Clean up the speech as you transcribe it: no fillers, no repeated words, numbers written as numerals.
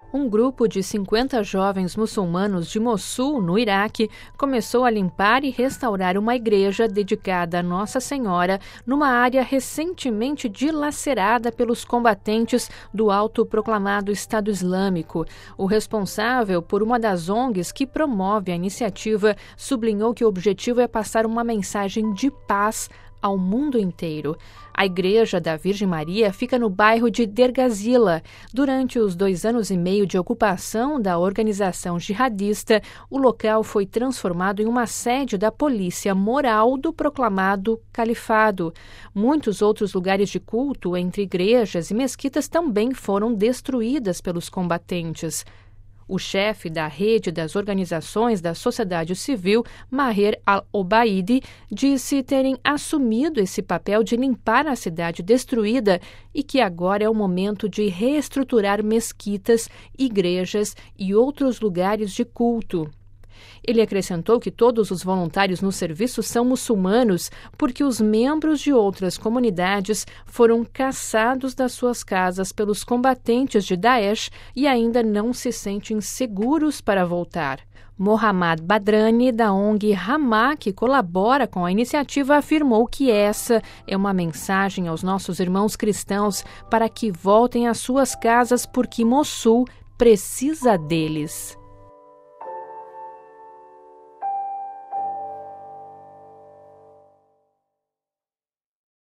Um grupo de 50 jovens muçulmanos de Mossul, no Iraque, começou a limpar e restaurar uma igreja dedicada a Nossa Senhora numa área recentemente dilacerada pelos combatentes do autoproclamado Estado Islâmico. O responsável por uma das ONGs que promove a iniciativa sublinhou que o objetivo é passar uma mensagem de paz ao mundo inteiro. A Igreja da Virgem Maria fica no bairro de Dergazila. Durante os 2 anos e meio de ocupação da organização jihadista, o local foi transformado em uma sede da polícia moral do proclamado califado. Muitos outros lugares de culto, entre igrejas e mesquitas, também foram destruídas pelos combatentes. O chefe da rede das organizações da sociedade civil, Maher al-Obaidi, disse terem assumido esse papel de limpar a cidade destruída e que agora é o momento de reestruturar mesquitas, igrejas e outros lugares de culto. Ele acrescentou que todos os voluntários no serviço são muçulmanos porque os membros de outras comunidades foram caçados das suas casas pelos combatentes de Daesh e ainda não se sentem seguros para voltar. Mohammad Badrani, da ONG Ramá, que colabora com a iniciativa, afirmou que essa é uma mensagem aos nossos irmãos cristãos para que voltem às suas casas porque Mossul precisa deles.